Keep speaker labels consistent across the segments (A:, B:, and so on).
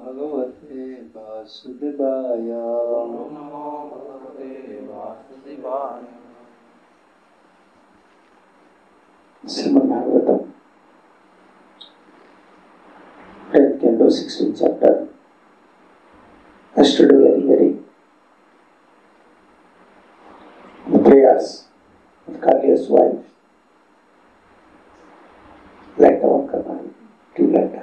A: भगवते वासुदेवाय।
B: ओम नमो भगवते वासुदेवाय।
A: Shrimad Bhagavatam 10th canto 16th chapter. Yesterday we are hearing the prayers of Kaliya's wife, Laitavankarma, to Laita.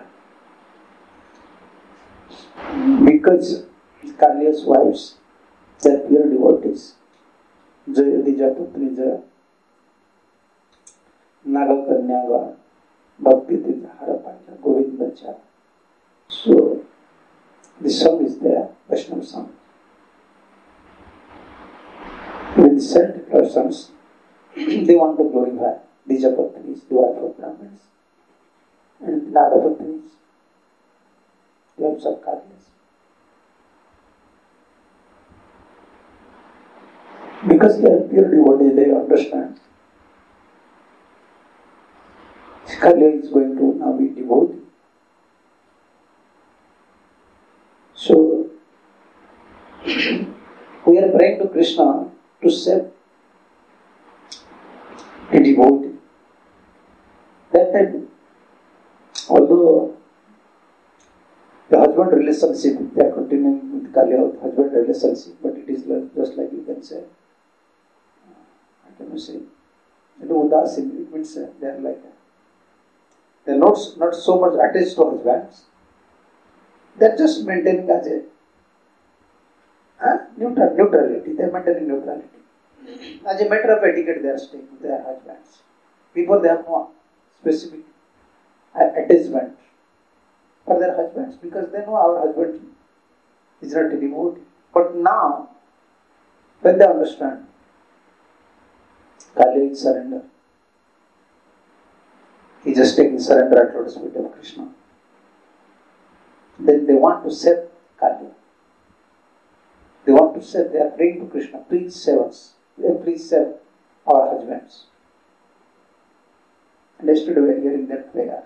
A: Because Kaliya's wives, they are pure devotees. Jayadija Putri Jaya, Nagakanyaga, Bhakti Tija Harapanja, Govindacha. So, this song is there, Vaishnava song. With the said persons, they want to glorify Dijapatnis, the wife of Brahmins, and Nagapatnis, the wives of Kaliyas. Because they are pure devotees, they understand. Kaliya is going to now be devotee. So, we are praying to Krishna to save a devotee. That time, although the husband relationship, they are continuing with Kaliya, husband relationship, but it is just like you can say, I cannot say, udasin, it means they are like, they are not so much attached to husbands. They are just maintaining as a neutrality. They are maintaining neutrality. As a matter of etiquette, they are staying with their husbands. Before they have no specific attachment for their husbands, because they know our husband is not a devotee. But now, when they understand, Kaliya is surrender. He is just taking surrender at lotus feet of Krishna. Then they want to save Kaliya. They want to save, they are praying to Krishna, please save us. Please save our husbands. And yesterday we are hearing that prayer.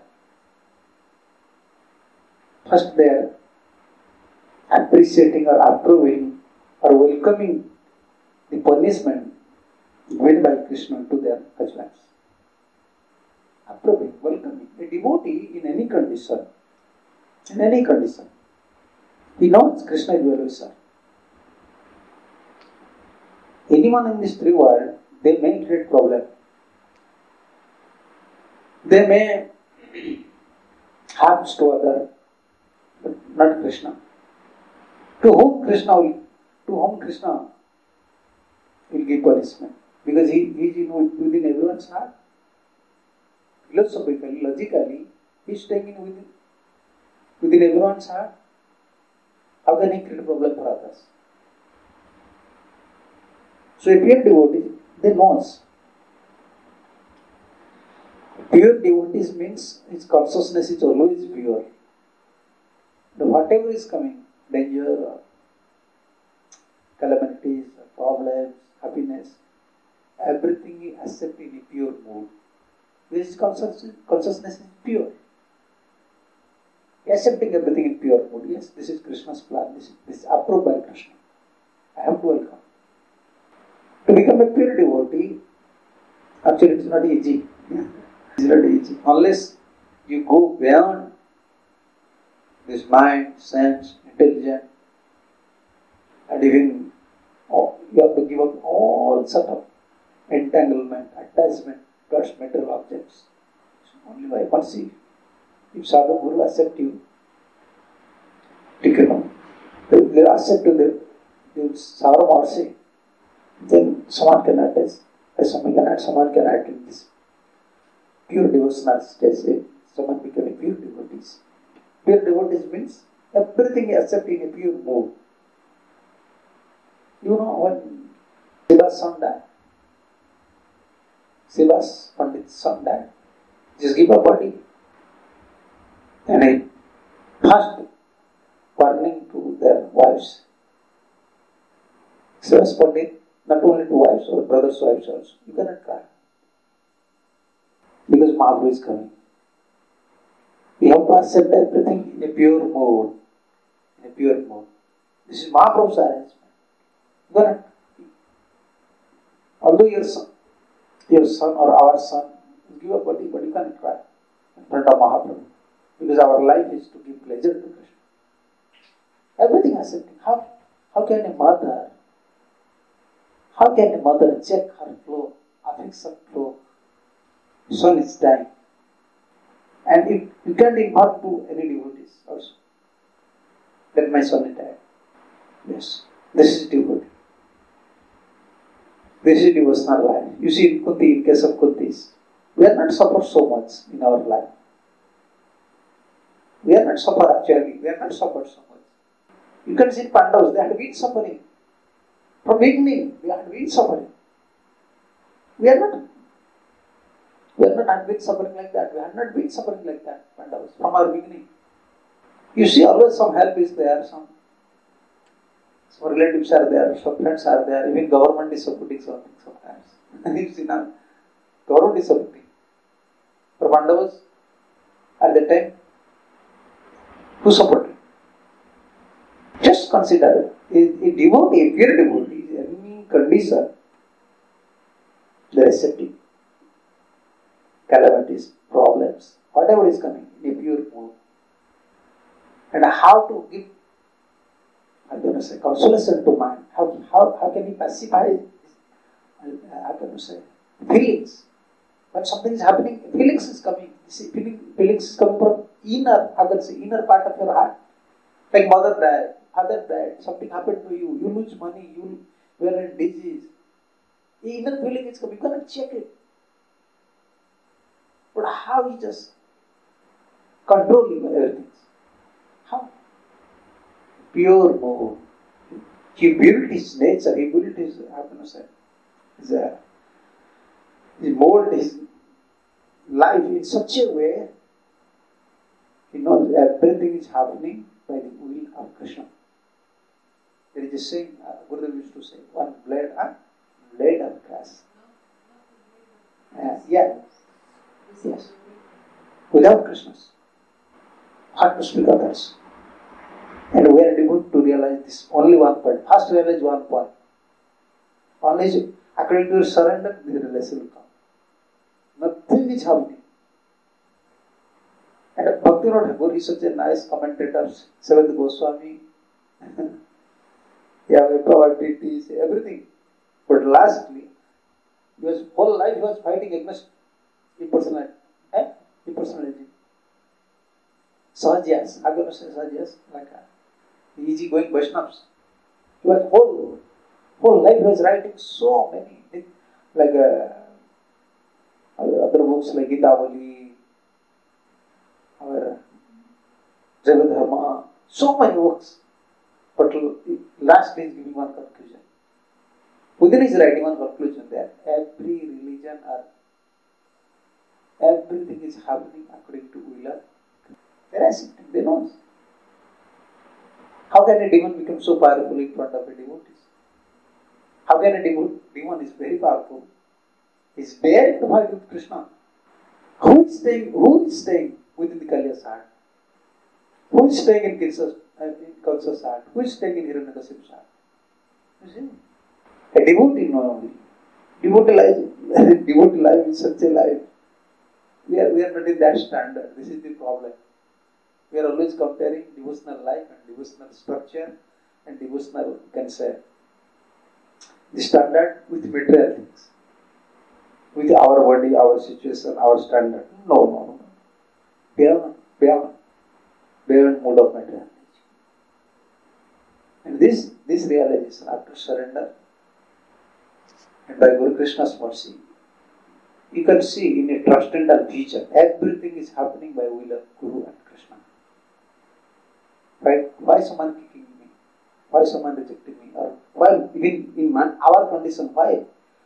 A: First they are appreciating or approving or welcoming the punishment given by Krishna to their husbands. Approving, welcoming. A devotee in any condition, he knows Krishna is well-wisher. Anyone in this three world, they may create problem. They may harms to other, but not Krishna. To whom Krishna will give punishment? Because he is within everyone's heart. Philosophically, logically, he is staying within everyone's heart. How can he create a problem for others? So a pure devotee, they knows. Pure devotees means his consciousness is always pure. Whatever is coming, danger, or calamities, or problems, happiness, everything he accepts in a pure mood. His consciousness is pure. He accepting everything in pure mood. Yes, this is Krishna's plan. This is approved by Krishna. I have to welcome. To become a pure devotee, actually it is not easy. It is not easy. Unless you go beyond this mind, sense, intelligence, and even you have to give up all sort of entanglement, attachment towards material objects. So only by mercy. If Sadhu Guru accept you, they accept you, they will shower mercy. Then someone can attach, someone can act in this pure devotional stage. Someone becoming pure devotees. Pure devotees means everything accept in a pure mood. You know when Shiva's son died, Shiva's Pandit's son died, just give a body and a first warning to their wives. Shiva's Pandit, not only to wives or brothers' wives also, you cannot cry. Because Mahaprabhu is coming. We have to accept everything in a pure mode. in a pure mode. This is Mahaprabhu's arrangement. Gonna, although your son or our son give a body, but you can't cry in front of Mahaprabhu. Because our life is to give pleasure to Krishna. Everything has something. How can a mother check her flow, affix her flow? Son is dying. And if you can't impart to any devotees also, that my son is died. Yes, this is devotee. This is devotional life. You see, in Kunti, in case of Kuntis, we are not suffered so much in our life. We are not suffered actually. We are not suffered so much. You can see Pandavas, they had been suffering. From beginning, they had been suffering. We are not been suffering like that. We have not been suffering like that, Pandavas, from our beginning. You see, always some help is there, some relatives are there, some friends are there, even government is supporting something sometimes. You see now, government is supporting. For Pandavas, at that time, who supported? Just consider a devotee, a pure devotee, any condition, they are accepting calamities, problems, whatever is coming in a pure mode. And how to give, I'm going to say, consolation to mind. How can he pacify, how can you say, feelings? When something is happening, feelings is coming. You see, feelings is coming from inner, how can I say, inner part of your heart. Like mother died, father died, something happened to you, you lose money, you were in disease. The inner feeling is coming, you cannot check it. But how he just controlling everything? How? Pure mode. He built his nature, he built his, how can I say, he molded his life in such a way, he knows everything is happening by the will of Krishna. There is a saying, Gurudev used to say, one blade of grass. Yes. Without Krishna's. Hard to speak others. And we are able to realize this only one point. First realize one point. Only according to your surrender, the realization will come. Nothing is happening. And Bhaktivinoda Thakur is such a nice commentator. Seventh Goswami, Deity, everything. But lastly, his whole life he was fighting against impersonality. Impersonality. Sahajas, how can you say Sahajas? Like easy-going Vaishnavas. He was whole life he was writing so many, like other books like Gitavali, or Jagadharma, so many books. But lastly he is giving one conclusion. Within his writing one conclusion that every religion or everything is happening according to will of they are accepting, they know. How can a demon become so powerful in front of a devotee? How can a demon is very powerful? He is there to fight with Krishna. Who is staying within the Kalya's heart? Who is staying in Kansa's heart? Who is staying in Hiranyakashipu's heart? You see? A devotee only. Devotee life is such a life. We are not in that standard. This is the problem. We are always comparing devotional life and devotional structure and devotional, can say, the standard with material things. With our body, our situation, our standard. No. Beyond mode of material. And this realization after surrender and by Guru Krishna's mercy, you can see in a transcendental vision, everything is happening by will of Guru and Krishna. Right? Why someone kicking me? Why someone rejecting me? Or why even in our condition, why?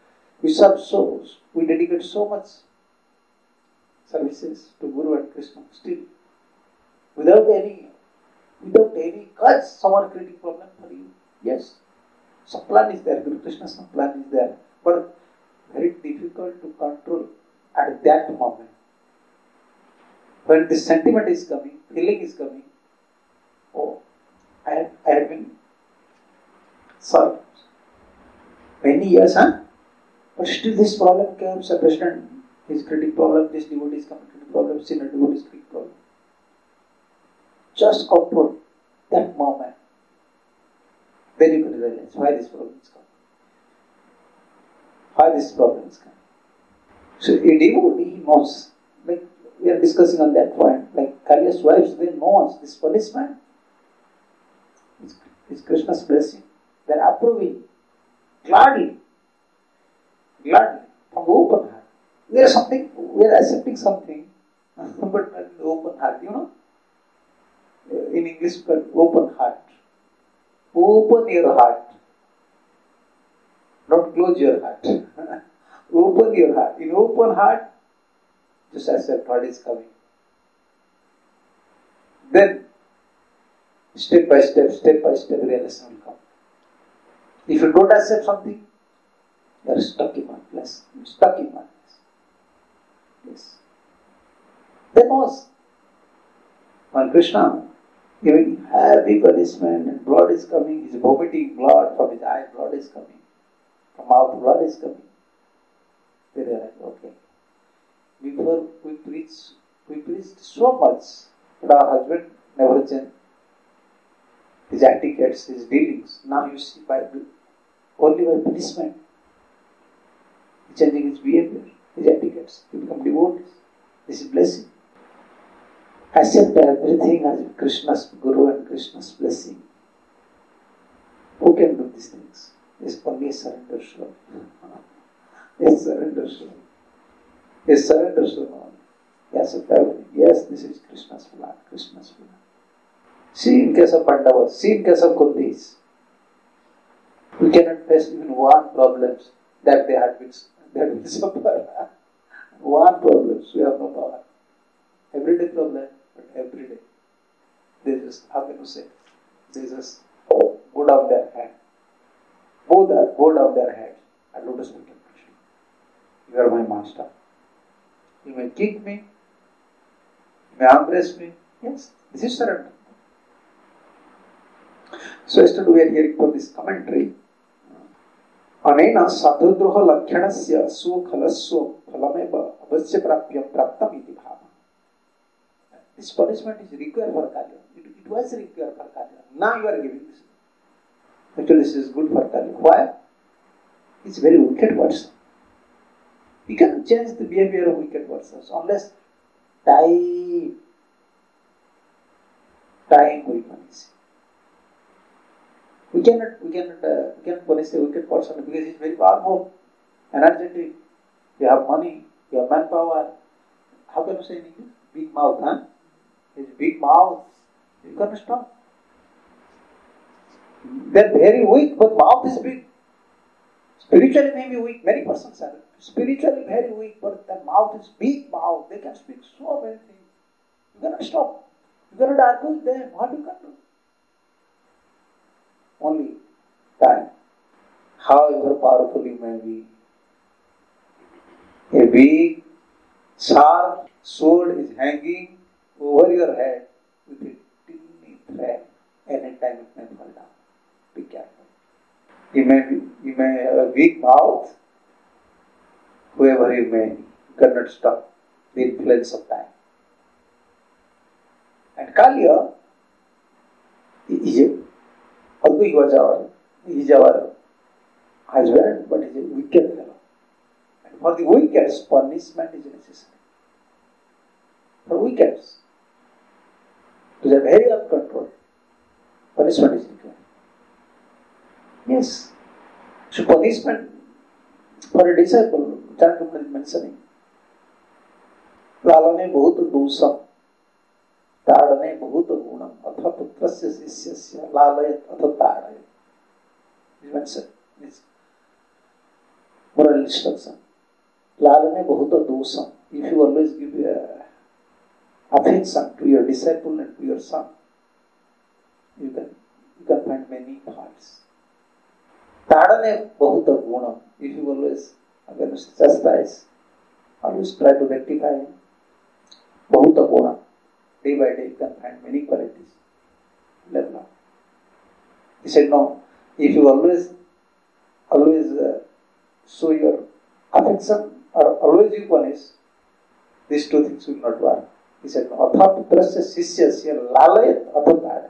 A: We dedicate so much services to Guru and Krishna still. Without any cause, someone creating problem for you. Yes. Some plan is there, Guru Krishna's some plan is there. But very difficult to control at that moment. When the sentiment is coming, feeling is coming, oh, I had been solved. Many years, huh? But still this problem came, separation is critical problem, this devotee is critical problem, sinner devotee is critical problem. Just control that moment. Then you can realize why this problem is coming. Why this problem is coming. So a devotee, he knows, like we are discussing on that point, like Kaliya's wives, they know this punishment is Krishna's blessing. They are approving gladly, from open heart. We are accepting something, but not in open heart, you know. In English, called open heart. Open your heart. Don't close your heart. Open your heart. In open heart, just accept what is coming. Then, step by step, realization will come. If you don't accept something, you are stuck in one place. Yes. Then was when Krishna giving heavy punishment and blood is coming, he is vomiting blood from his eye, blood is coming, from mouth blood is coming. They realize, okay. Before we preached so much, but our husband never changed his etiquettes, his dealings. Now you see only by punishment, he's changing his behavior, his etiquettes, he become devotees. This is blessing. Accept everything as Krishna's Guru and Krishna's blessing. Who can do these things? It's only a surrender shloka. Yes, surrender shloka. Yes, surrender shloka. Yes, everything. Yes, this is Krishna's plan. See in case of Pandavas, see in case of Kundis. We cannot face even one problem that they had been suffered. One problem, we have no power. Everyday problem, but every day. They just, how can you say? They just go down their head. Both are go down their head and lotus feet of Krishna. You are my master. You may kick me, you may embrace me. Yes, this is surrender. So yesterday we are hearing from this commentary. Anena sadhudroha lakhanasya sukhalasya phalameva avasya prapyam praptam iti bhava. This punishment is required for Kaliya. It was required for Kaliya. Now you are giving this. Actually, this is good for Kaliya. Why? It's very wicked person. You cannot change the behavior of wicked persons unless time will punish. We cannot punish a wicked person because he is very powerful, energetic. You have money, you have manpower. How can you say in English? Big mouth, huh? His big mouth. You cannot stop. They are very weak, but mouth is big. Spiritually may be weak. Many persons are spiritually very weak, but their mouth is big mouth. They can speak so many things. You cannot stop. You cannot argue with them. What you can do? Only time. However powerful you may be, a big, sharp sword is hanging over your head with a tiny thread. Anytime it may fall down. Be careful. You may have a big mouth. Whoever you may, you cannot stop the influence of time. And Kaliya, although he is our husband, but he is a wicked fellow. And for the wicked, punishment is necessary. For wicked, they are very uncontrolled. Punishment is required. Yes. So punishment for a disciple, Chandrakumar is mentioning, Lalane bahut dusam, Tadane bahut gunam, atha putrasya sisyasya, lalayat atha tadayat. He mentioned this moral instruction. Lalane bahut dusam. If you always give affection to your disciple and to your son, you can find many faults. Tadane bahut gunam. If you always chastise, always try to rectify him, bahut gunam. Day by day you can find many qualities. Learn now. He said, no, if you always show your affection or always you punish, these two things will not work. He said, no, atha putrasya shisyasya lalayat atha.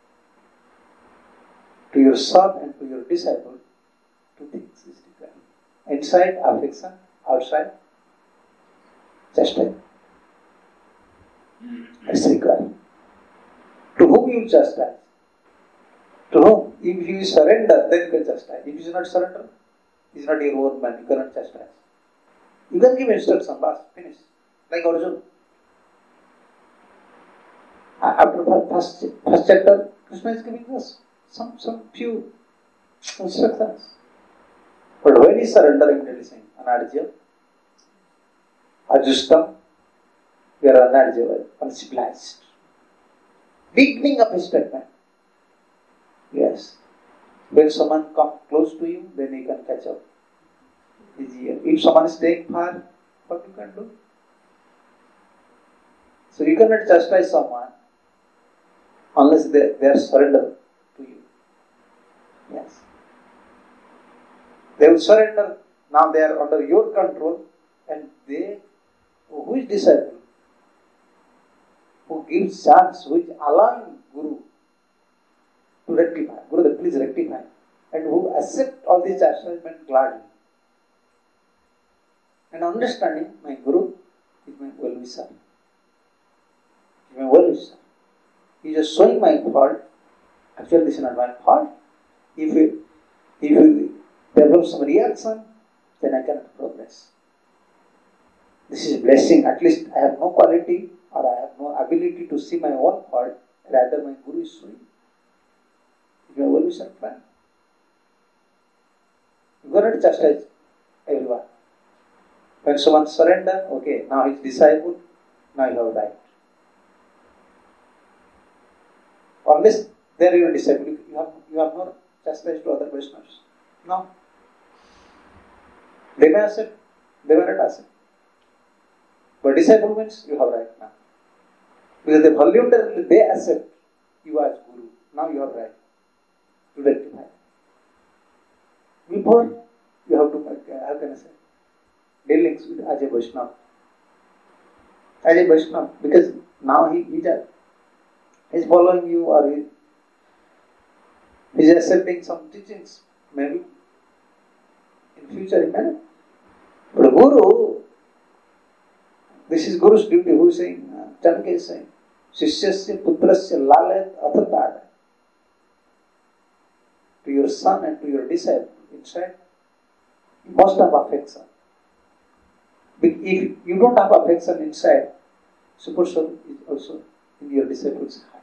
A: To your son and to your disciple, two things is required. Inside affection, outside chastisement. That's required. To whom you chastise? To whom? If you surrender, then you can chastise. If you do not surrender, he is not your own man, you cannot chastise. You can give instruction, bas, finish. Like Arjuna. After the first chapter, Krishna is giving us some few instructions. But when he surrender, immediately saying, Anarjya, Ajustam, we are unarjya, uncivilized. Beginning of his statement. Yes. When someone comes close to you, then you can catch up his ear. If someone is staying far, what you can do? So you cannot chastise someone unless they are surrendered to you. Yes. They will surrender. Now they are under your control, and they, who is disciple? Who gives chance, who is allowing Guru to rectify. Guru, please rectify. And who accept all these chastisement gladly. And understanding, my Guru is my well-wisher. He is my well-wisher. He is just showing my fault. Actually, this is not my fault. If you develop some reaction, then I cannot progress. This is blessing. At least I have no quality or I have no ability to see my own fault. Rather, my Guru is showing. You are always friend. You cannot chastise everyone. When someone surrender, okay, now he is disciple, now you have right. Unless they are your disciple, you have no chastised to other Vaishnavas. No. They may accept, they may not accept. But disciple means you have right now. Because they voluntarily they accept you as Guru. Now you have right to rectify. Before you have to make, how can I say, dealings with Ajay Vaishnava. Ajay Vaishnava, because now he is following you or he is accepting some teachings. Maybe in future he may not. But Guru, this is Guru's duty. Who is saying? Chanakya is saying, Sishyasya putrasya lalayat athatada. To your son and to your disciple, inside, you must have affection. If you don't have affection inside, super soul is also in your disciple's heart.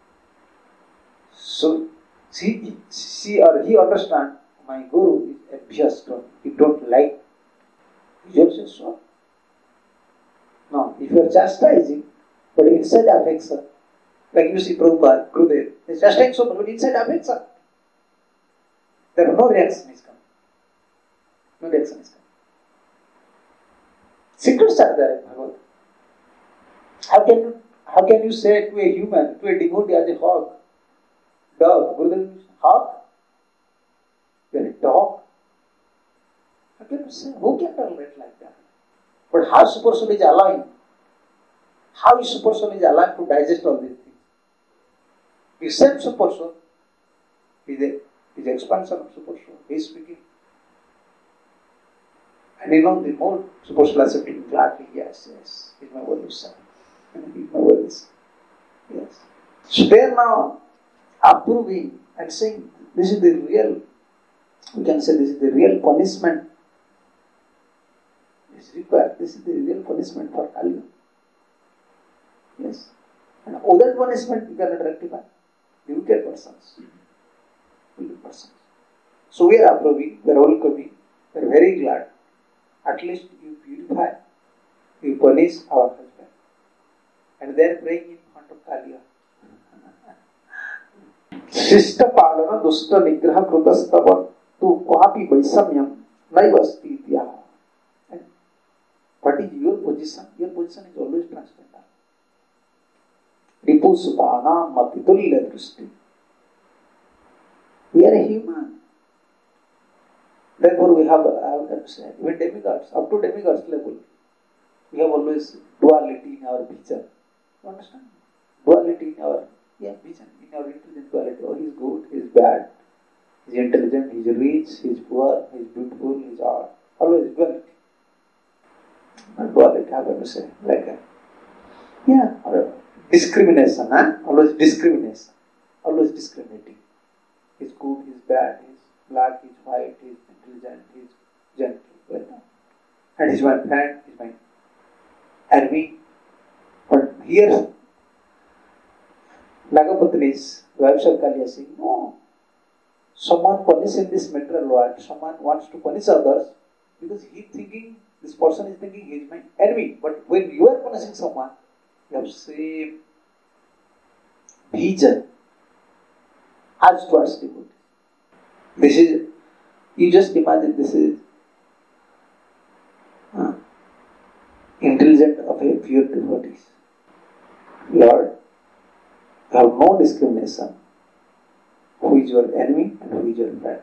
A: So, she or he understand, my Guru is abhiyast. He don't like. He just so. Now, if you are chastising, but inside affection, like you see Prabhupada, Gurudev, he is chastising so much, but inside affection, there no reaction is coming. No reaction is coming. Secrets are there in Bhagavad. How can you say to a human, to a devotee as a hog, dog, Gurudev, hog? You are a dog. How can you say? Who can tolerate like that? But how super soul is allowing? How is super soul is allowing to digest all these things? The same super soul is the expansion of super soul. He is speaking. And the more super soul accepting gladly, yes, he's my worthy son. He's my worthy son. Yes. So they are now approving and saying, this is the real, we can say this is the real punishment is required. This is the real punishment for Kali. Yes. And other punishment you cannot rectify. The wicked persons. Wicked persons. So we are approving, we are welcoming, we are very glad. At least you purify, you punish our husband. And they are praying in front of Kaliya. Shishta palana dusta nigraha krutastavan tu kwapi vaisamyam naivasti ityaha. What is your position? Your position is always transcendental. Ripusupana mapitulya drusti. We are a human. Therefore, we have to understand, even demigods, up to demigods level, we have always duality in our picture. You understand? Duality in our vision, in our intelligent duality. Oh, he is good, he is bad, he is intelligent, he is rich, he is poor, he is beautiful, he is art. Always duality. Not duality, how can you say? Like or discrimination, always discrimination. Always discriminating. He is good, he is bad, he is black, he is white, he is intelligent, he is gentle. Like that. And he is my friend, he is my enemy. But here, Nagapatni's wife Kalia is saying, no. Someone punishes in this material world, someone wants to punish others because this person is thinking he is my enemy. But when you are punishing someone, you have same vision as towards devotee. This is, you just imagine this is intelligent of a pure devotee. Lord, you have no discrimination. Who is your enemy and who is your friend?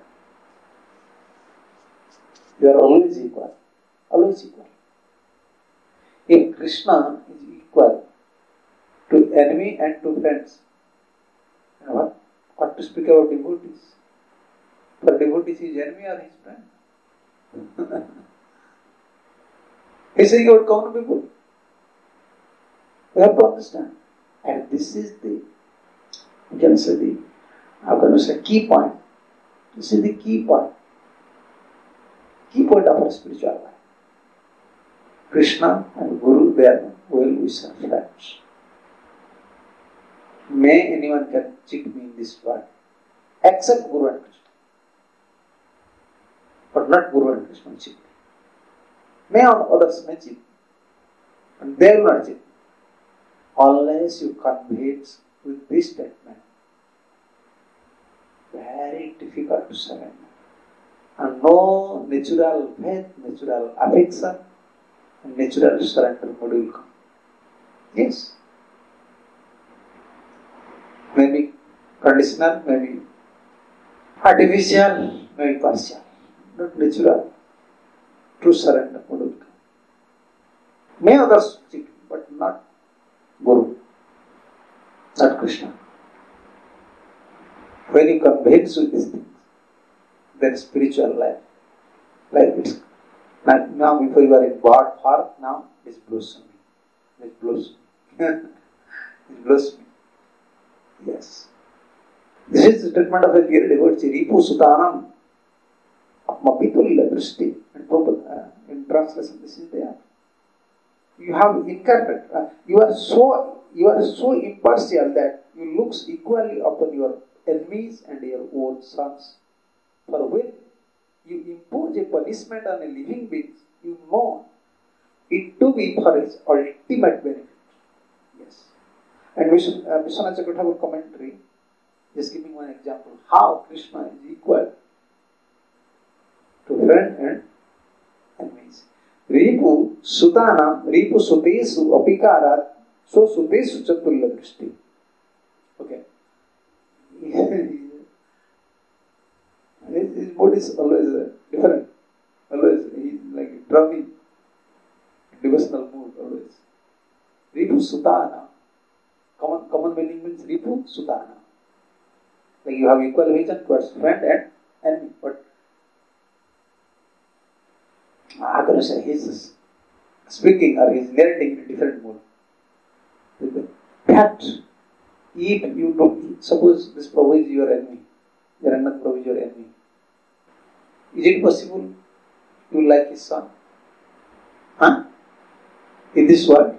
A: You are always equal. Always equal. If Krishna is equal to enemy and to friends, you know what to speak about devotees? For devotees, he is enemy or his friend? He is saying about common people. We have to understand. And this is the, you can say the, how can you say, key point. This is the key point. Key point of our spiritual life. Krishna and Guru, they are well-wisher friends. May anyone can cheat me in this world, except Guru and Krishna. But not Guru and Krishna cheat me. May others may cheat, and they will not cheat. Unless you convince with this statement, very difficult to surrender. And no natural faith, natural affection, and natural surrender will come. Yes. Maybe conditional, maybe artificial, maybe partial. Not natural. True surrender will come. May others cheat, but not Guru, not Krishna. When you convince with these things, then spiritual life, like it's now before you are in God form, now it is blossoming. It is blossoming. It is blossoming. Yes. This is the statement of a pure devotee. Ripu Sutanam Apmapitulila Drishti. In translation, this is there. You have incarnate. You are so impartial that you look equally upon your enemies and your own sons. For when you impose a punishment on a living being, you know it to be for his ultimate benefit. Yes. And Vishwanath Chakravarti commentary, just giving one example, how Krishna is equal to friend and enemies. Ripu Sutanam, Ripu Sutesu Apikarat, so Sutesu Chatulya Drishti. Okay. His mood is always different. Always, he is like drumming. Devotional mood, always. Ripu Sutana. Common meaning means Ripu Sutana. Like you have equal vision towards friend and enemy. But how can you say, he is speaking or he is narrating in a different mood. That if you don't, suppose this Prabhu is your enemy, Jagannath Prabhu is your enemy, is it possible you like his son? In this world?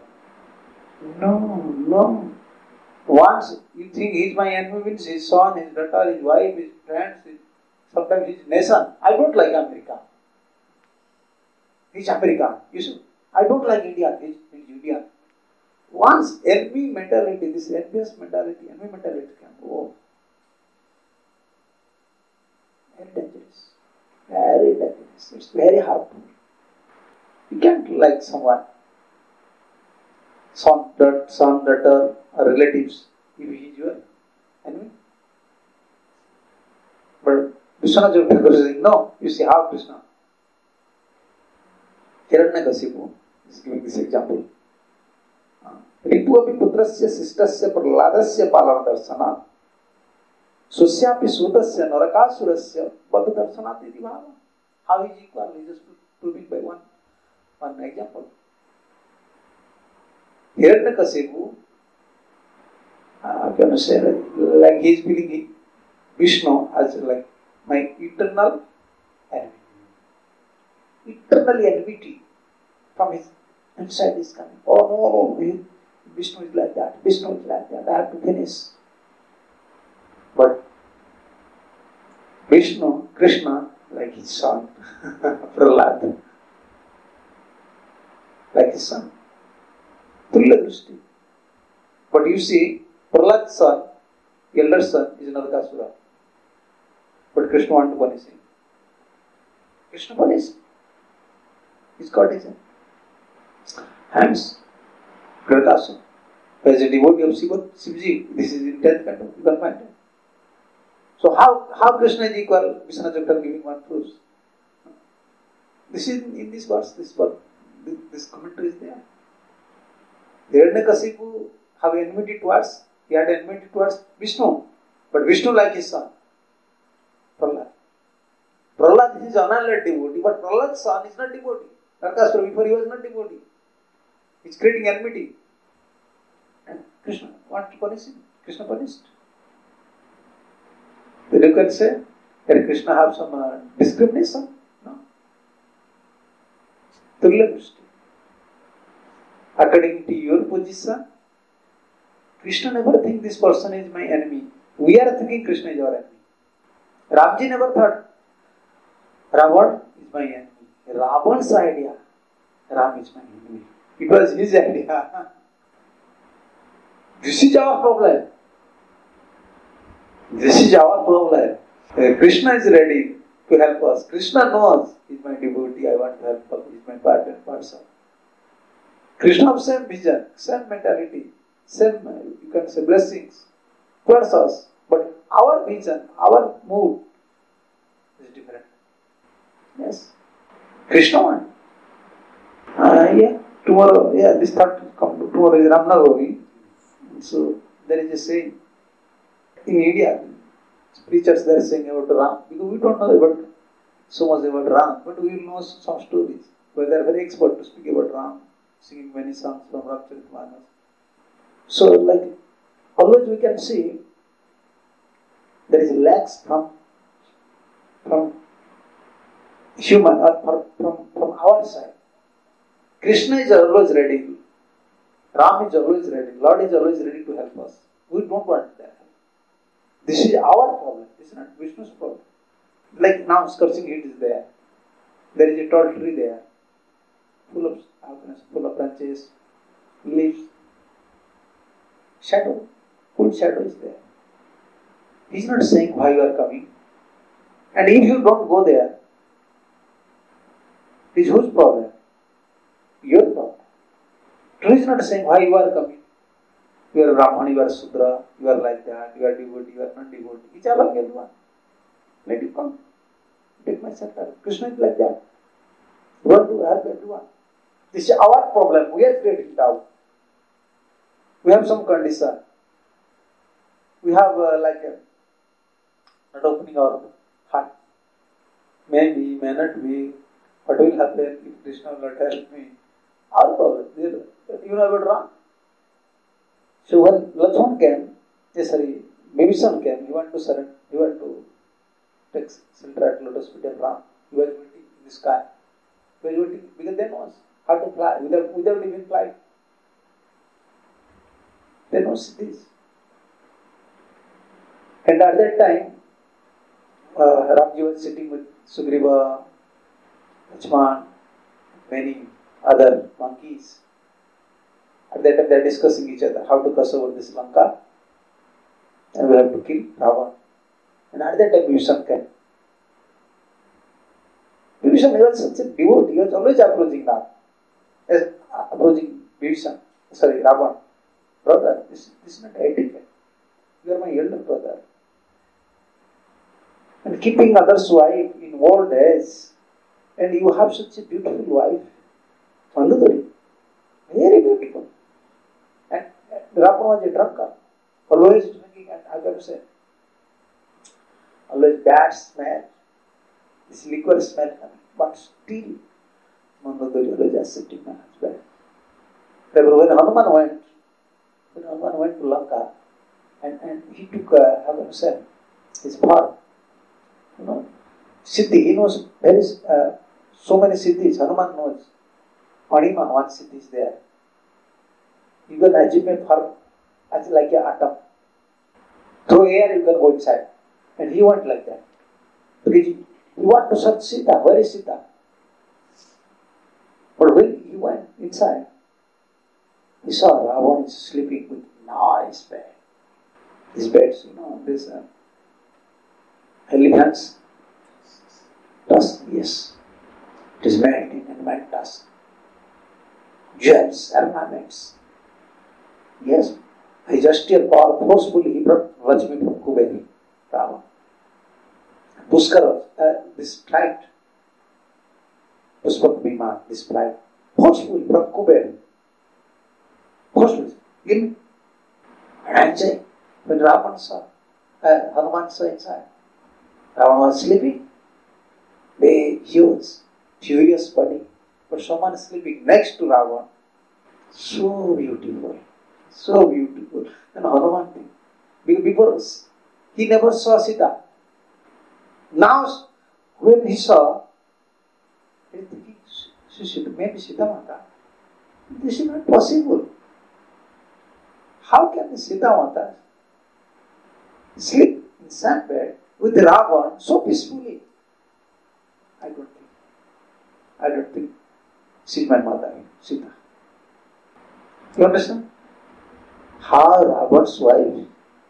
A: No. Once you think he is my enemy, means his son, his daughter, his wife, his friends, sometimes his nation. I don't like America. He's American. You see, I don't like India. He's Indian. Once enemy mentality, this envious mentality, enemy mentality can go. Very dangerous. Very dangerous. It's very harmful. You can't like someone, son, daughter, or relatives, if he is your enemy. But Krishna Thakur is saying, no, you see how Krishna. Hiranyakasipu is giving this example. Ripu api putrasya sistasya praladasya palana darsana susyapi sutasya narakasurasya bada darsanat iti bhava. How is equal? He just proving by one example. Hiranyakasipu, I'm going to say like he is feeling Vishnu as like my eternal enemy. Eternal enmity from his inside is coming. Oh no, Vishnu is like that. Vishnu is like that. I have to finish. But Vishnu, Krishna, like his son, Prahlad, like his son, Tulya Drishti. But you see, Prahlad's son, elder son, is Narakasura. But Krishna wants to punish him. Krishna punished. He's got his hands. Narakasura. As a devotee of Shivji, this is in 10th canto, you can find it. So how Krishna is equal? Vishnu Thakur giving one proofs. This is in this verse, this commentary is there. Hiranyakasipu have enmity towards, he had enmity towards Vishnu, but Vishnu like his son, Prahlad. Prahlad is his unallied devotee, but Prahlad's son is not devotee. Narakasura before he was not devotee. He's creating enmity. And Krishna wants to punish him. Krishna punished. Then you can say, can Krishna have some discrimination? No. Tulya Drishti. According to your position, Krishna never thinks this person is my enemy. We are thinking Krishna is our enemy. Ramji never thought Ravan is my enemy. Ravan's idea, Ram is my enemy. It was his idea. This is our problem. This is our problem. Krishna is ready to help us. Krishna knows he is my devotee. I want to help him. He is my part and parcel. Krishna has same vision, same mentality, same, you can say, blessings towards us. But our vision, our mood is different. Yes. Krishna wants. Tomorrow, this thought will come. Tomorrow is Ramnavami. So, there is a saying in India, preachers they are saying about Ram, because we don't know about so much about Ram, but we know some stories where they are very expert to speak about Ram, singing many songs from Ramcharitmanas. So, like, always we can see there is lacks from human or from our side. Krishna is always ready. Ram is always ready. Lord is always ready to help us. We don't want that. This is our problem. This is not Vishnu's problem. Like now, scorching heat is there. There is a tall tree there, full of branches, leaves, shadow. Full shadow is there. He is not saying why you are coming. And if you don't go there, it is whose problem? Your problem. Tree is not saying why you are coming. You are Brahman, you are Sudra, you are like that, you are devotee, you are not devotee. Each other get one. Let you come. Take my shelter. Krishna is like that. You want to help everyone. This is our problem. We are creating doubt. We have some condition. We have not opening our heart. May be, may not be. What will happen if Krishna will not help me? Our problem. You know about Ram. So when Lakshman came, Vibhishan came, he wanted to surrender, he wanted to take shelter at lotus feet of Ram. He was waiting in the sky. He was waiting because they know how to fly without even flying. They know this. And at that time, Ramji was sitting with Sugriva, Lakshman, many other monkeys. At that time they are discussing each other how to cross over this Lanka and we have to kill Ravan. And at that time Vibhishan came. Vibhishan was such a devotee, he was always approaching Ram, approaching Ravan. Brother, this is not etiquette. You are my elder brother. And keeping others' wife in old age, and you have such a beautiful wife, Mandudari, very beautiful. And Ravana was a drunkard, always drinking, and I got to say, always bad smell, this liquor smell coming, but still, Mandudari always accepting my husband. Therefore, when Hanuman went to Lanka, and he took, how can I say, his farm, Siddhi, he knows there is so many cities, Hanuman knows. Anima, one city is there. You can assume a farm as like an atom. Through air you can go inside. And he went like that. Because he want to search Sita. Where is Sita? But when he went inside, he saw Ravana is sleeping with nice bed. His beds, this elephants. Tusk, yes. It is made in animal tusk. Jewels, ornaments. Yes. His austere power forcefully he brought Lakshmi from Kuber, Rama. Puskara, this flight, Puspak Bhima, this flight, forcefully from Kuber. Forcefully. Give me. And I say, when Ravana saw, Hanuman saw inside, Ravana was sleeping. The huge, furious body, but someone is sleeping next to Ravana. So beautiful, so beautiful. And Hanuman thing. Before, he never saw Sita. Now, when he saw, he thinking, maybe Sita Mata. This is not possible. How can the Sita Mata sleep in same bed with Ravana so peacefully? I don't think she's my mother, Sita. You understand? How Ravana's wife,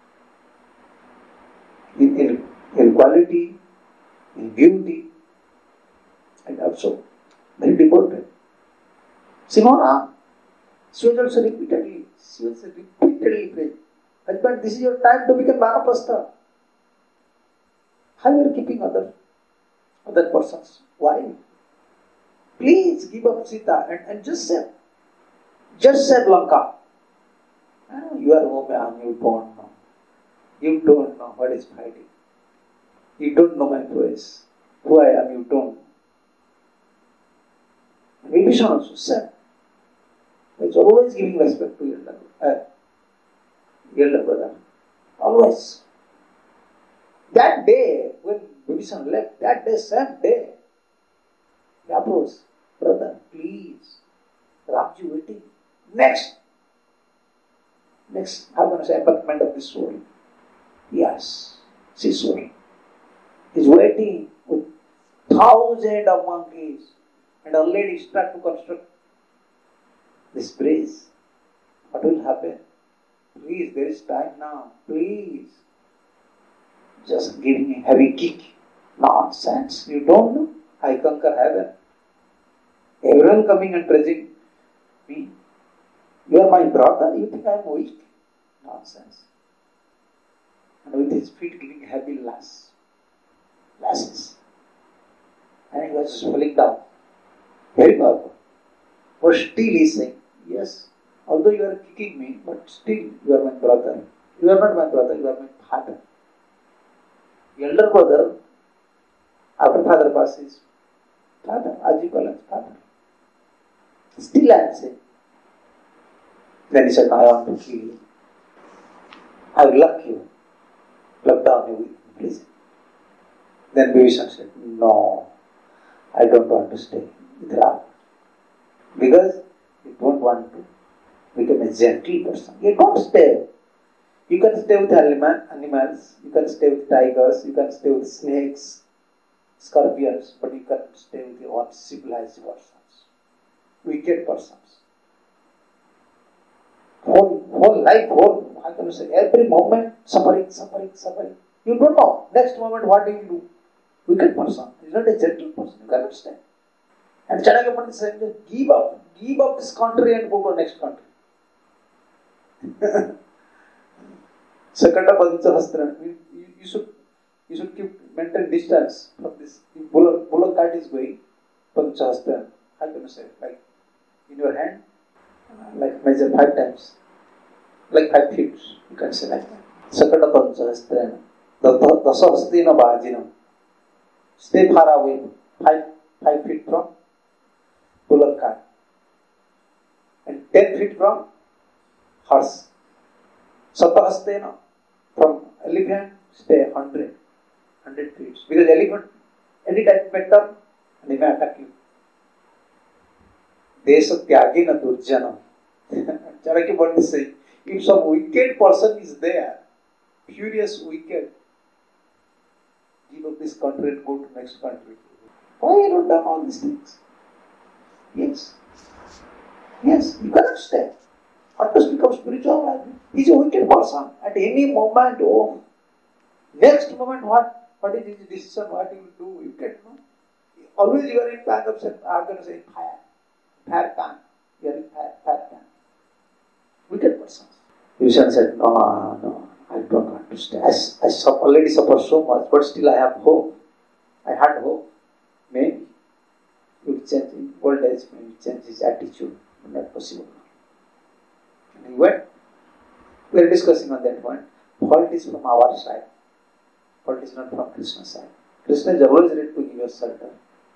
A: in quality, in beauty, and also very devoted. Simona, she was also repeatedly praying, husband, this is your time to become Vanaprastha. How you are keeping other persons? Why? Please give up Sita and just save Lanka. You are woman, you don't know. You don't know what is fighting. You don't know my voice. Who I am, you don't know. Vibhishan also said, he's always giving respect to elder brother. Always. That day, when Vibhishan left, same day, he approached, brother, please, Ramji waiting. Next, I'm going to say, abutment of this soul. Yes, this soul is waiting with thousands of monkeys and already start to construct this bridge. What will happen? Please, there is time now. Please. Just giving a heavy kick. Nonsense. You don't know. I conquer heaven. Everyone coming and praising me. You are my brother. You think I am weak? Nonsense. And with his feet giving heavy lashes. And he was falling down. Very powerful. But still he is saying, yes, although you are kicking me, but still you are my brother. You are not my brother, you are my father. Elder brother, after father passes, father, as you call him, father. Still I am saying. Then he said, I want to kill you. I will lock down you with prison. Then Vibhishan said, no, I don't want to stay with Ram. Because you don't want to become a gentle person. You don't stay. You can stay with animals, you can stay with tigers, you can stay with snakes, scorpions, but you can't stay with your civilized persons, wicked persons. Whole life, how can you say, every moment, suffering. You don't know, next moment what do you do? Wicked person, he's not a gentle person, you cannot stay. And Chanakya is saying, give up this country and go to the next country. Sakata Paditsa Hastra, you should keep maintain distance from this. If bullock cart is going, Panchahastan, how can you say? Like in your hand, like measure 5 times, like 5 feet, you can say like that. Sakata Panchahastan, Dasahastina Bhajinam. Stay far away, 5 feet from bullock cart, and 10 feet from horse. Satahastena, from elephant, stay 100 feet. Because elephant, any type may turn and he may attack you. Desa tyagena durjana. Charaki Bhatt is saying, if some wicked person is there, furious wicked, give up this country and go to next country. Why you don't done all these things? Yes, you cannot stay. What must become spiritual life? He is a wicked person. At any moment, next moment, what is his decision? What he will do? You can't know. Always you are in back of saying fire can. You are in fire can. Wicked persons. Vibhishan said, no, I don't want to stay. I already suffer so much, but still I have hope. I had hope. Maybe he will change in old age, maybe change his attitude. Not possible. And he went. We are discussing on that point. Fault is from our side. Fault is not from Krishna's side. Krishna is always ready to give us shelter.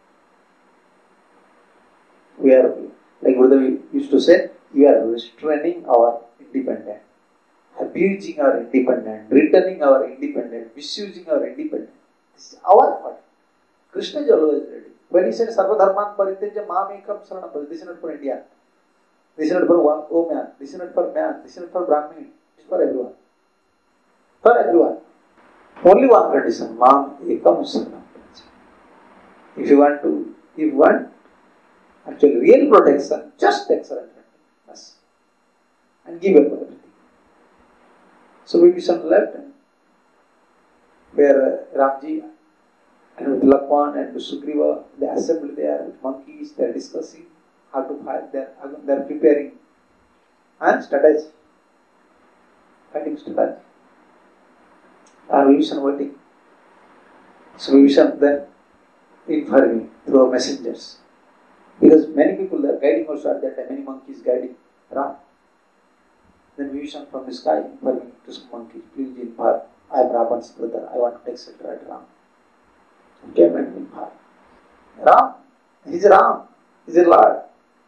A: We are, like Gurudev used to say, we are restraining our independence, abusing our independence, returning our independence, misusing our independence. This is our fault. Krishna is always ready. When he said, Sarva Dharman Parityaja Mamekam Saranam, this is not for India. This is not for one man. This is not for man. This is not for Brahmin. This is for everyone. For everyone. Only one condition. Mam Ekam Saranam. If you want actually real protection, just take surrender. Yes. And give up everything. So Vibhishan left, where Ramji and with Lakshman and with Sugriva, they assembled there with monkeys, they are discussing how to fight, they are preparing and strategy, fighting strategy. And Vibhishan waiting. So Vibhishan then informing through messengers. Because many people are guiding also at that time, many monkeys guiding Ram. Then Vibhishan from the sky informing to some monkeys, please inform, I am Ravan's brother, I want to take shelter at Ram. He came and informed. Ram, he is a Lord.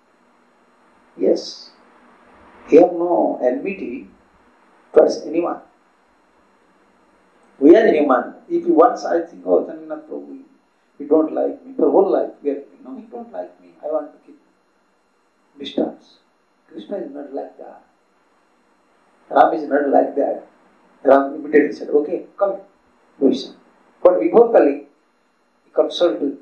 A: Yes. He have no enmity towards anyone. We are human. If once I think, Chandranath Prabhu, he don't like me, for whole life we are thinking, he don't like me, I want to keep distance. Krishna is not like that. Ram is not like that. Ram immediately said, okay, come, Vibhishan. But before coming, he consulted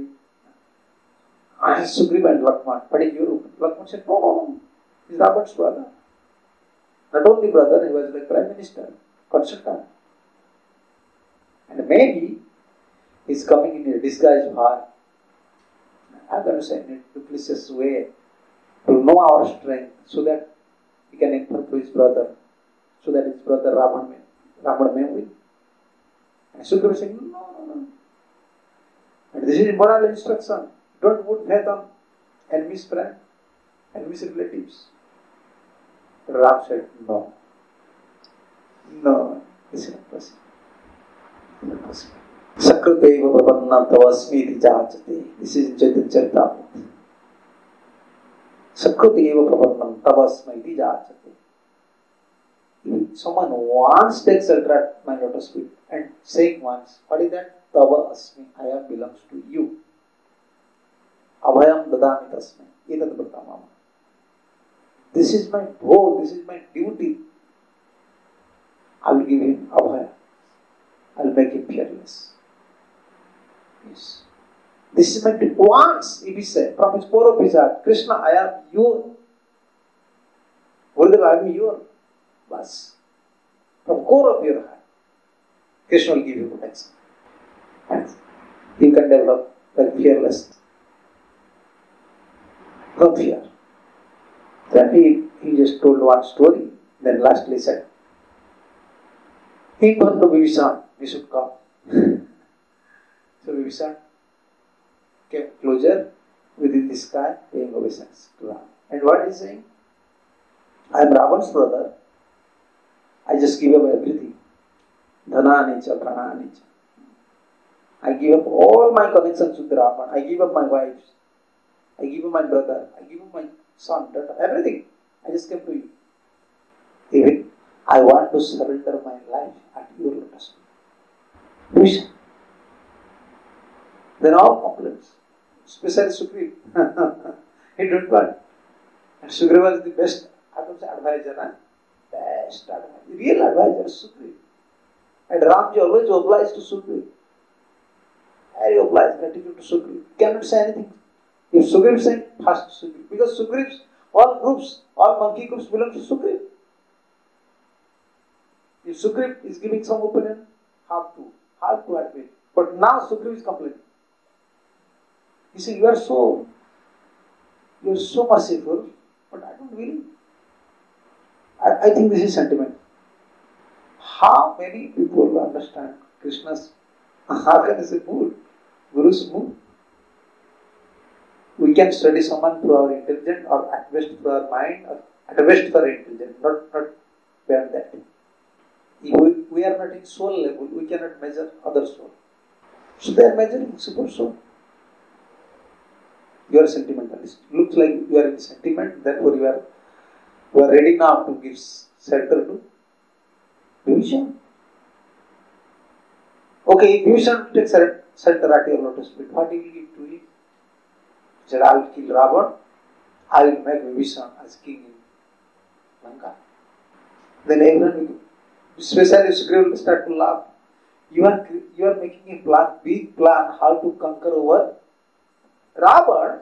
A: Sugriva and Lakshman. What is your opinion? Lakshman said, no. He is Ravan's brother. Not only brother, he was like Prime Minister, consultant. And maybe he is coming in a disguised form. I am going to say in a duplicitous way to know our strength so that he can inform to his brother, so that his brother Ravana may win. And Sugriva said, no. And this is moral instruction. Don't put faith on enemy's friend, enemy's relatives. But Ram said, no, this is not possible. Sakruteva Prapanna Tavasmiti Jachate. This is Chaitanya Charitamrita. Sakruteva Prapanna Tavasmiti Jachate. If someone wants to take shelter at my lotus feet and saying once, what is that? Tava Asmi, I am belongs to you. Abhayam Dadami Tasmi. Etat Pratamama. This is my role, this is my duty. I will give him Abhaya. I will make him fearless. Yes. This is my duty. Once, if he said, from his core of his heart, Krishna, I am your. Gurudev, I am your. Bas. From core of your heart, Krishna will give you protection. And you can develop like fearless. No fear. Then he just told one story. Then lastly said, he told to Vibhishan, we should come. So Vibhishan came closer within the sky, paying obeisance to Ram. And what is saying? I am Ravan's brother. I just give up everything. Dhananicha, prananicha. I give up all my connections with Ravan. I give up my wives. I give up my brother. I give up my son, daughter, everything. I just came to you. Even I want to surrender my life at your lotus feet. Then all complaints, especially Sugriv. He didn't want. And Sugriv was the best, I don't say advisor, huh? Best advisor. Real advisor is Sugriv. And Ramji always obliged to Sugriv. Very obliged, gratitude to Sugriv. Cannot say anything. If Sugriv said, first Sugriv. Because Sugriv's, all groups, all monkey groups belong to Sugriv. If Sugriv is giving some opinion, have to admit. But now Sugriv is complaining. He said, you are so merciful, but I don't believe. I think this is sentiment. How many people understand Krishna's, how can I say, mood? Guru's mood? We can study someone through our intelligence, or at best through our mind, or at best for intelligence, not beyond that. If we are not in soul level, we cannot measure other soul. So they are measuring super soul. You are a sentimentalist. Looks like you are in sentiment, therefore you are ready now to give shelter to Vibhishan. Okay, if Vibhishan will take shelter at your lotus feet, what he will give to him? He said, I will kill Ravan, I will make Vibhishan as king in Lanka. Then everyone will, especially Sugriva will start to laugh. You are making a plan, big plan, how to conquer over Ravan.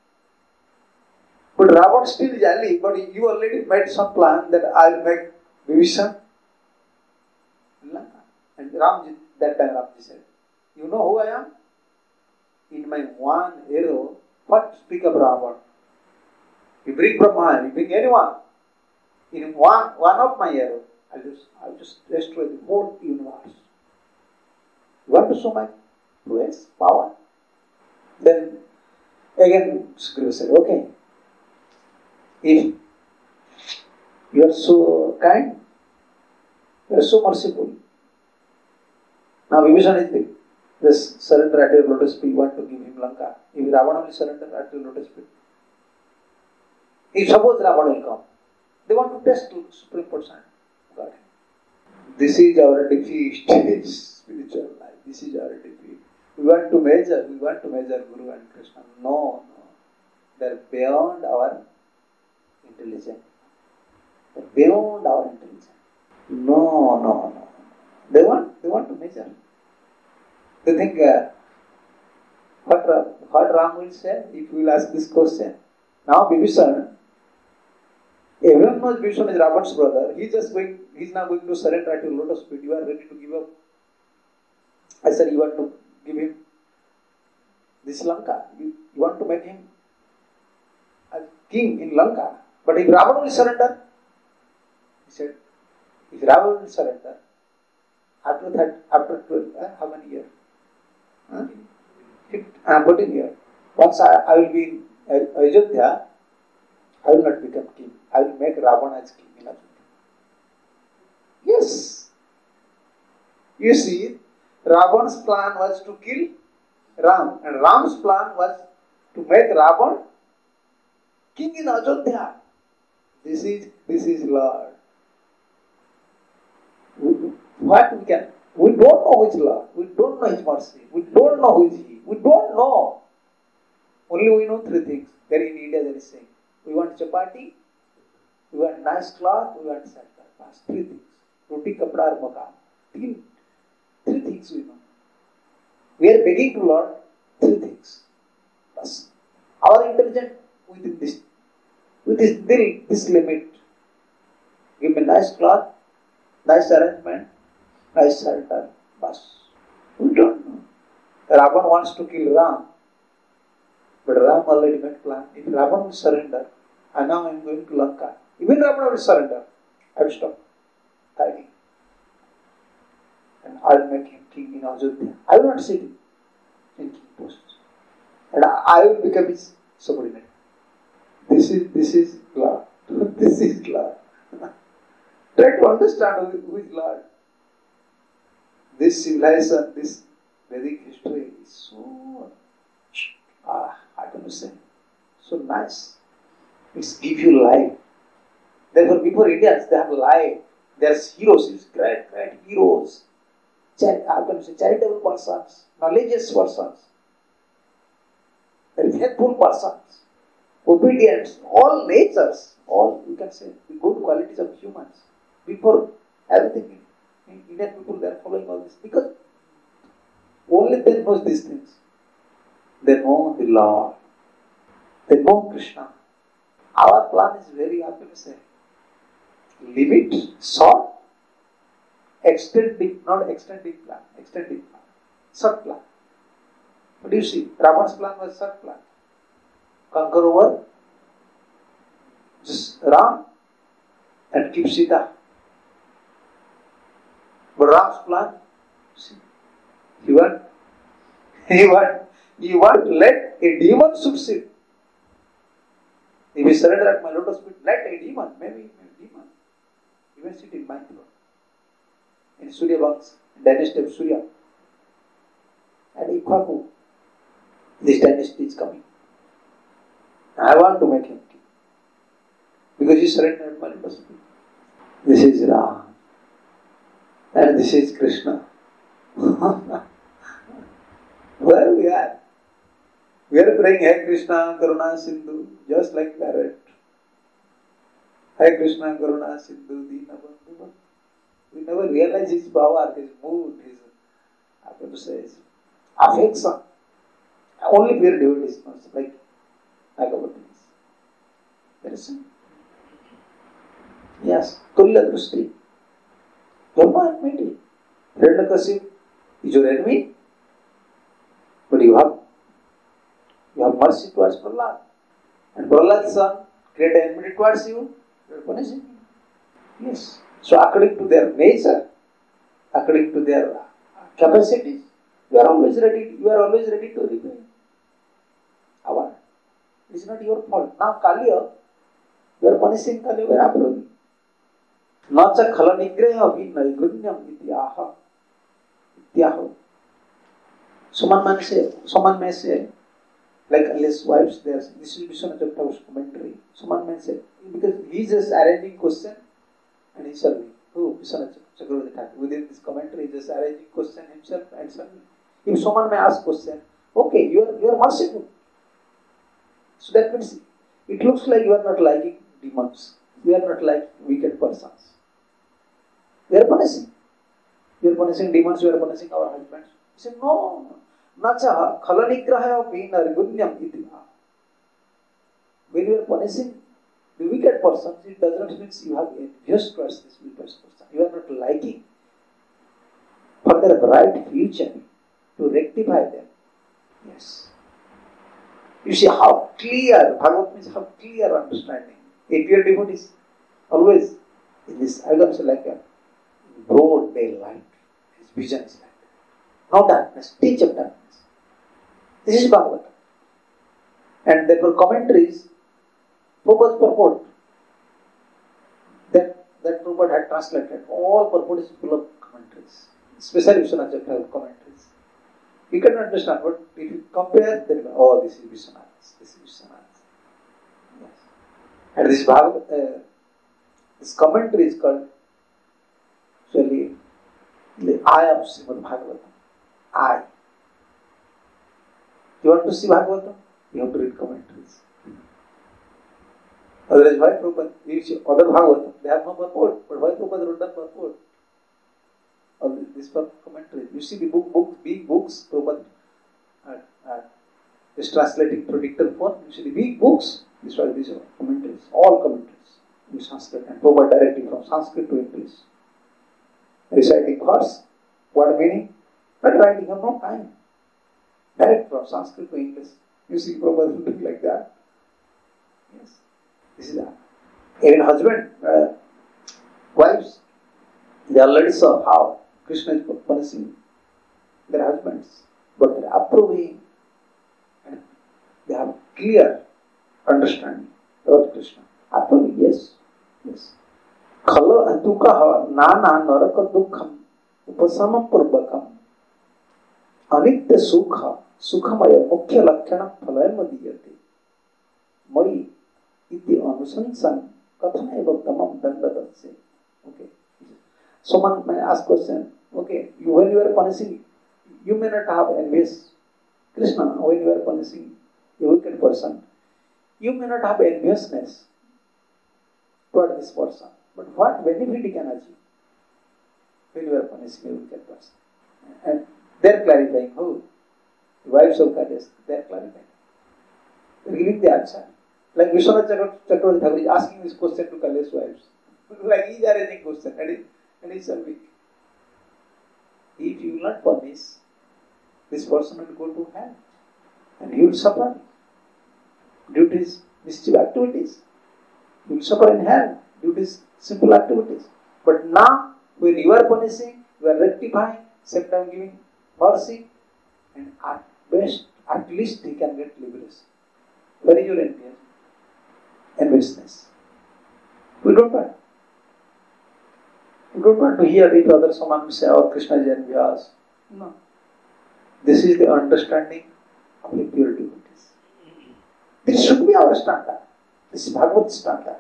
A: But Ravan still is Ali, but you already made some plan that I will make Vibhishan in Lanka. And Ramji, that time Ramji said, you know who I am? In my one arrow, what speak of Ravan? You bring Brahma, you bring anyone. In one of my arrow, I'll just destroy the whole universe. You want to show my prowess, power? Then again Sugriva said, okay, if you are so kind, you are so merciful. Now Vibhishan is big. Just surrender at your lotus feet. You want to give him Lanka. If Ravana will surrender at your lotus feet. If suppose Ravana will come, they want to test the Supreme Person. God. This is our defeat. Spiritual life. This is our defeat. We want to measure Guru and Krishna. No. They are beyond our intelligence. They are beyond our intelligence. No. They want to measure. They think what Ram will say if we will ask this question. Now Vibhishan, everyone knows Vibhishan is Ravan's brother. He's now going to surrender at your lotus feet. You are ready to give up. I said you want to give him this Lanka. You want to make him a king in Lanka. But if Ravan will surrender, he said, if Ravan will surrender, after 12, how many years? 14 years. Once I will be in Ayodhya, I will not become king. I will make Ravana as king in Ayodhya. Yes. You see, Ravan's plan was to kill Ram, and Ram's plan was to make Ravan king in Ayodhya. This is Lord. We don't know who is Lord. We don't know His mercy. We don't know who is He. We don't know. Only we know three things. There in India there is saying, we want chapati, we want nice cloth, we want shelter. Bas, three things. Roti, kapda, or makan. Three things we know. We are begging to Lord three things. Bas. Our intelligence within this limit. Give me nice cloth, nice arrangement, nice shelter. Bas. We don't know. Ravan wants to kill Ram. But Ram already made plan. If Ravan will surrender, and now I am going to Lanka. Even Ravana will surrender. I will stop fighting. And I will make him king in Ayodhya. I will not see him. in king post. And I will become his subordinate. This is Lord. This is Lord. Try to understand who is Lord. This civilization, this Vedic history is so, how can you say, so nice. It gives you life. Therefore, before Indians, they have life. They are heroes, it's great heroes. How can you say, charitable persons, knowledgeous persons, very faithful persons, obedient, all natures, all you can say, the good qualities of humans. Before everything, Indian people, they are following all this because only they know these things. They know the Lord. They know Krishna. Our plan is very, how can you say, limit, short, extending, not extending plan, short plan. What do you see? Ravan's plan was short plan. Conquer over just Ram and keep Sita. But Ram's plan, see, he want to let a demon succeed. If you surrender at my lotus feet, let a demon, maybe a demon, even sit in my throne. In Surya Vansh, dynasty of Surya. And Ikwaku, this dynasty is coming. I want to make him king. Because he surrendered at my lotus feet. This is Ram. And this is Krishna. Where we are? We are praying, Hey Krishna, Karuna, Sindhu, just like parrot. Hey Krishna, Karuna, Sindhu, Dina Bandhu. We never realize his power, his mood, his, how can you say, his affection. Only pure devotees know, like Bhagavad Gita. There is some. Yes, Tulya Drushti. You have no enmity. Hiranyakashipu is your enemy, but you have mercy towards Prahlad. And Prahlad's son create enmity towards you, you are punishing him. Yes. So according to their nature, according to their capacities, you are always ready to repay. However, it is not your fault. Now Kaliya, you are punishing Kaliya very appropriately. Nacha khala nigreha vi naigunyam ityaha. Someone may say, like unless wives, this is Vishwanath Thakur's commentary. Someone may say, because he is just arranging question and he serving. Who? Vishwanath Thakur within this commentary, he is just arranging question himself and serving. If someone may ask question, okay, you are merciful. So that means it looks like you are not liking demons. You are not like wicked persons. You are punishing. You are punishing demons, you are punishing our husbands. He said, no. Nacha khalanigraha vina gunyam itya. When you are punishing the wicked persons, it does not mean you have envious towards this wicked person. You are not liking for their bright future to rectify them. Yes. You see how clear, Bhagavad means how clear understanding. A pure devotee is always in this, I would say like a broad daylight. His vision is like that. No darkness, teach of darkness. This is Bhagavad. And therefore commentaries, Prabhupada's purport, that Prabhupada had translated, all purport is full of commentaries. Especially Vishwanath Chakravarti commentaries. You can understand, but if you compare, then this is Vishwanath, this is Vishwanath. Yes. And this Bhagavad, this commentary is called actually the eye of Srimad Bhagavatam. Eye. You want to see Bhagavatam? You have to read commentaries. Otherwise, why Prabhupada? You see other Bhagavatam, they have no purport, but why Prabhupada wrote that purport? This commentary. You see the big books, Prabhupada is translating through dictated form. You see the big books, these are commentaries, all commentaries in Sanskrit, and Prabhupada directing from Sanskrit to English. Reciting verse, what meaning? Not writing, have no time. Direct from Sanskrit to English. You see Prabhupada doing like that. Yes. This is that. Even husband, wives, they already saw how Krishna is punishing their husbands. but they're approving and they have clear understanding about Krishna. Approving, yes, yes. Khala dukkha nana naraka dukkham upasama purvakam anitya sukha sukhamaya mukhya lakshana phalayam diyate mai iti anusansan kathana eva tamam dandadatse. Okay. Someone may ask question, okay, when you are punishing, you may not have envious. Krishna, when you are punishing a wicked person, you may not have enviousness toward this person. But what benefit you can achieve when you are punishing a wicked person? And they are clarifying. Who? The wives of Kailash, they are clarifying. They are giving the answer. Like Vishwanath Chakravarti Thakur is asking this question to Kailash wives. Like he is arranging question and he is solving. If you will not punish, this person will go to hell and he will suffer due to his mischief activities. He will suffer in hell due to his simple activities. But now, when you are punishing, you are rectifying, same time giving mercy, and at best, at least he can get liberation. Where is your enviousness? We don't want. We don't want to hear if other someone say, oh, Krishna is envious. No. This is the understanding of the pure devotees. This should be our standard. This is Bhagavad standard.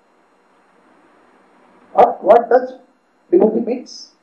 A: What does devotee means?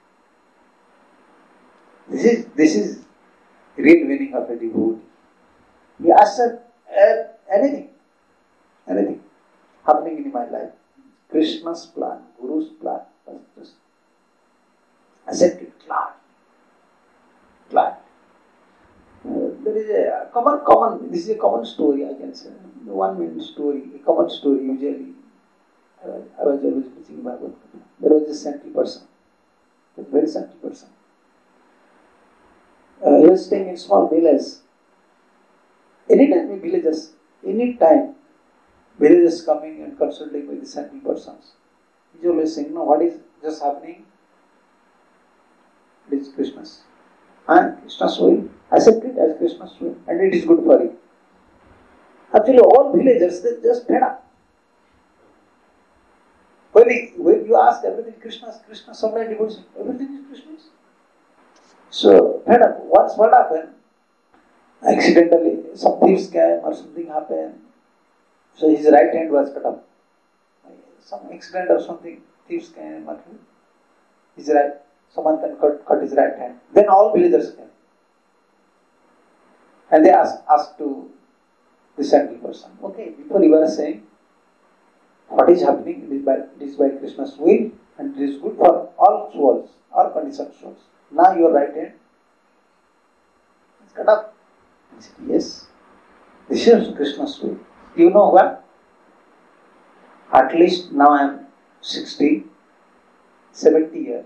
A: This is real meaning of a devotee. He asks anything happening in my life. Krishna's plan, Guru's plan, just accept it, glad. There is a common, this is a common story, I can say. 1 minute story, a common story usually. I was always preaching Bhagavad Gita. There was a saintly person, a very saintly person. He was staying in small village. Anytime villagers coming and consulting with the saintly persons. He is always saying, no, what is just happening? It is Krishna's. And Krishna's will. Accept it as Krishna's will. And it is good for you. Actually, all villagers, they just fed up. When you ask everything Krishna, somebody devotes everything is Krishna's. So, fed up. Once what happened? Accidentally, some thieves came or something happened. So his right hand was cut off. Some accident or something, thieves came or his right, someone can cut his right hand. Then all villagers came. And they asked to the saintly person, okay, before you were saying, what is happening, it is by Krishna's will and it is good for all souls, all conditioned souls. Now your right hand is cut off. He said, yes, this is Krishna's will. You know what? At least now I am 60, 70 years.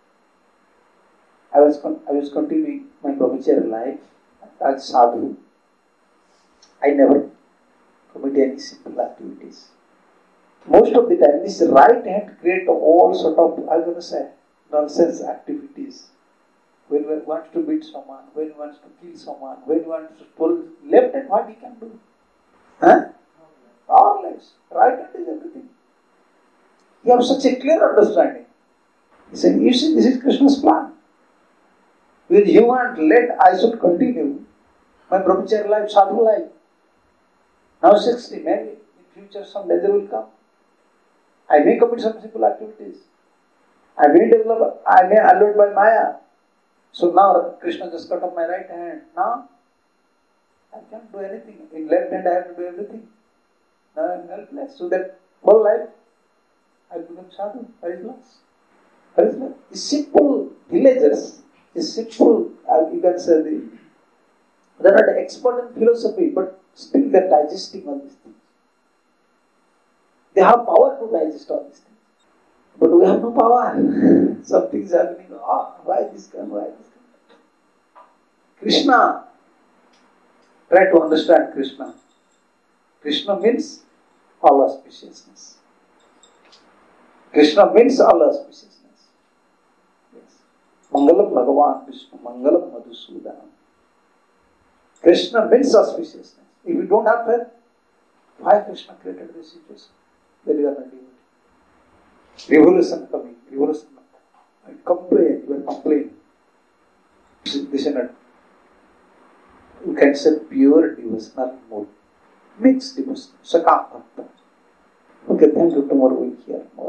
A: I was continuing my brahmacharya life as sadhu. I never commit any simple activities. Most of the time, this right hand creates all sort of, I'm going to say, nonsense activities. When one wants to beat someone, when one wants to kill someone, when one wants to pull left hand, what he can do? Huh? Powerless. Right hand is everything. You have such a clear understanding. He said, you see, this is Krishna's plan. With you and let I should continue my brahmacharya life, sadhu life. Now 60, maybe in future some danger will come. I may commit some simple activities. I may allowed by Maya. So now Krishna just cut off my right hand. Now I can't do anything. In left hand I have to do everything. Now I am helpless. So that whole life I become sadhu. Where is loss? Where is loss? It's simple villagers. It's simple, you can say, they're not expert in philosophy, but still they're digesting all these things. They have power to digest all these things. But we have no power. Something is happening. Oh, why this come? Why this come? Krishna. Try to understand Krishna. Krishna means all auspiciousness. Krishna means all auspiciousness. Yes. Mangalam Bhagavan Vishnu, Mangalam Madhusudanam. Krishna means auspiciousness. If you don't have faith, why Krishna created this situation? Then you are not devotee. Revolution coming, revolution not. I complain, you are complaining. This is not. You can say pure devotional mood. Mixed devotion. Sakam. Okay, thank you. Tomorrow we'll hear more.